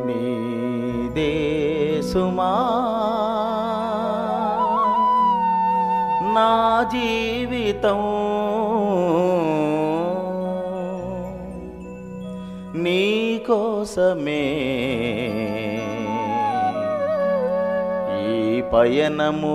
నీదే సుమా నా జీవితం నీ కోసమే ఈ పయనము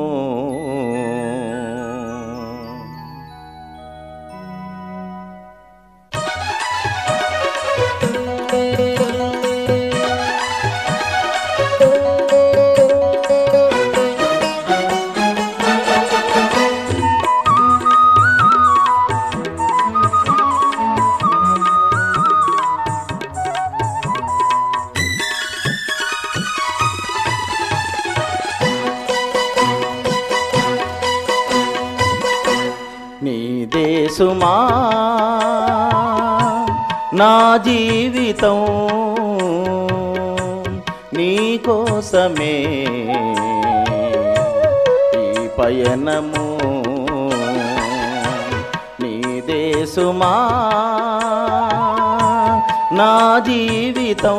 నీదే సుమా నా జీవితం నీ కోసమే ఈ పయనము నీదే సుమా నా జీవితం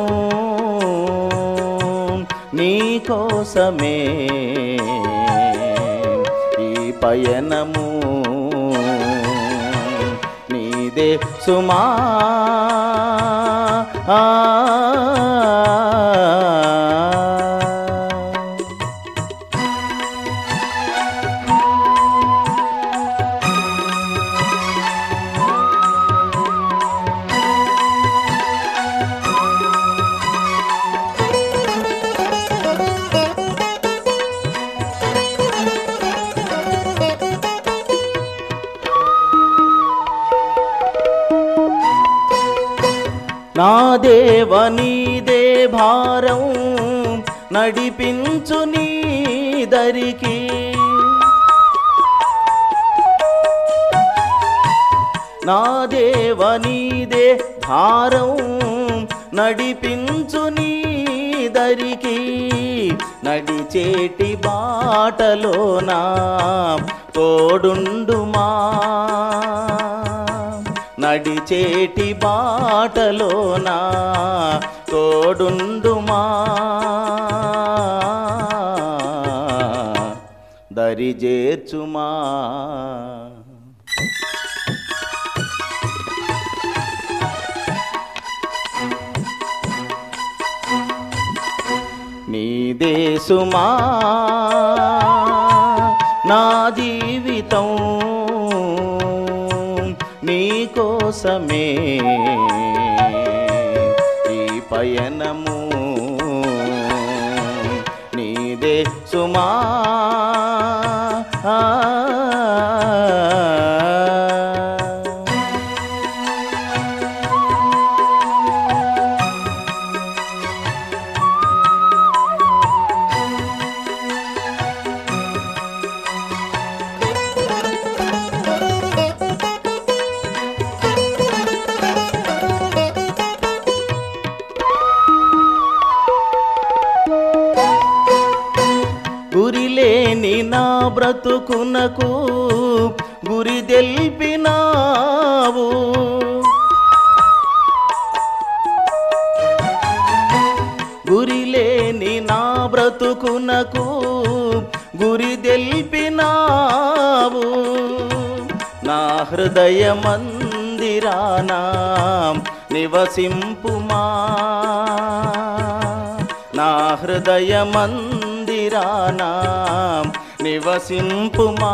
నీ కోసమే ఈ పయనము నీదే సుమా నా దేవ నీదే భారం నడిపించు నీ దరికి నా దేవ నీదే భారం నడిపించు నీ దరికి నడిచేటి బాటలోనా తోడుండుమా నడిచేటి బాటలోనా తోడుండుమా దరి చేర్చుమా నీదే సుమా నా జీవితం నీ కోసమే ఈ పయనము నీదే సుమా గురిలేని నా బ్రతుకునకు గురి తెల్పినావు గురిలేని నా బ్రతుకునకు గురి తెల్పినావు నా హృదయ మందిరానా నివసింపుమా నా హృదయ మందిరానా నివసింపుమా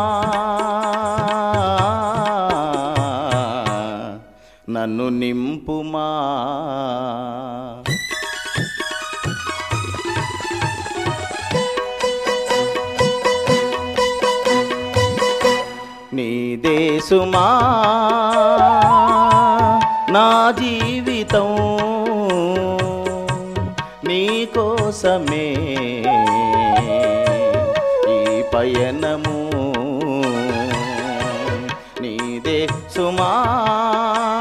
నన్ను నింపుమా నీదే సుమా నా జీవితం నీ కోసమే ఈ పయనము నీదే సుమా